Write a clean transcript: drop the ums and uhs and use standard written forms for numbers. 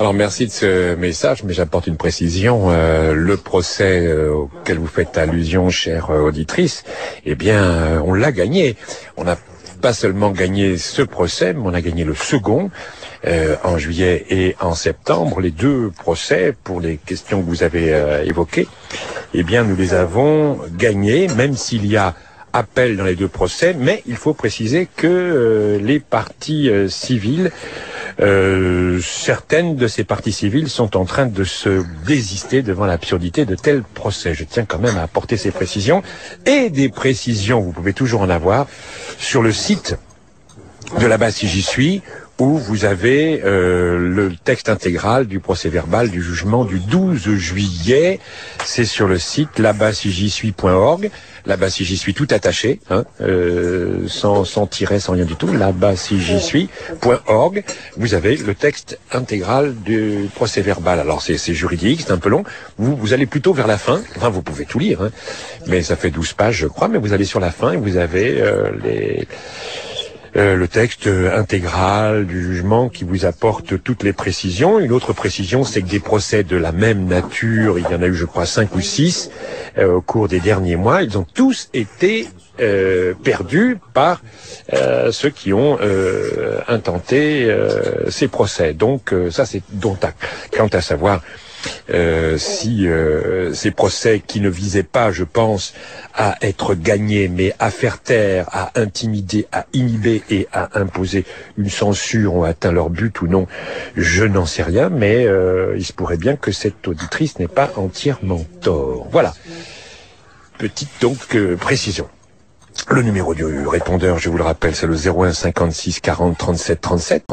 Alors merci de ce message, mais j'apporte une précision. Le procès auquel vous faites allusion, chère auditrice, eh bien, on l'a gagné. On n'a pas seulement gagné ce procès, mais on a gagné le second en juillet et en septembre. Les deux procès, pour les questions que vous avez évoquées, eh bien, nous les avons gagnés, même s'il y a appel dans les deux procès, mais il faut préciser que les parties civiles, certaines de ces parties civiles sont en train de se désister devant l'absurdité de tels procès. Je tiens quand même à apporter ces précisions. Et des précisions, vous pouvez toujours en avoir, sur le site de là-bas si j'y suis, où vous avez le texte intégral du procès verbal du jugement du 12 juillet. C'est sur le site là-bas si j'y suis.org. Là-bas si j'y suis tout attaché, sans tiret, sans rien du tout. Là-bas si j'y suis.org. Vous avez le texte intégral du procès verbal. Alors c'est juridique, c'est un peu long. Vous allez plutôt vers la fin. Enfin, vous pouvez tout lire, mais ça fait 12 pages, je crois. Mais vous allez sur la fin et vous avez le texte intégral du jugement qui vous apporte toutes les précisions. Une autre précision, c'est que des procès de la même nature, il y en a eu, je crois, 5 ou 6 au cours des derniers mois. Ils ont tous été perdus par ceux qui ont intenté ces procès. Donc ça, c'est dont acte. Quant à savoir si ces procès qui ne visaient pas, je pense, à être gagnés, mais à faire taire, à intimider, à inhiber et à imposer une censure ont atteint leur but ou non, je n'en sais rien, mais il se pourrait bien que cette auditrice n'ait pas entièrement tort. Voilà. Petite donc précision. Le numéro du répondeur, je vous le rappelle, c'est le 01 56 40 37 37.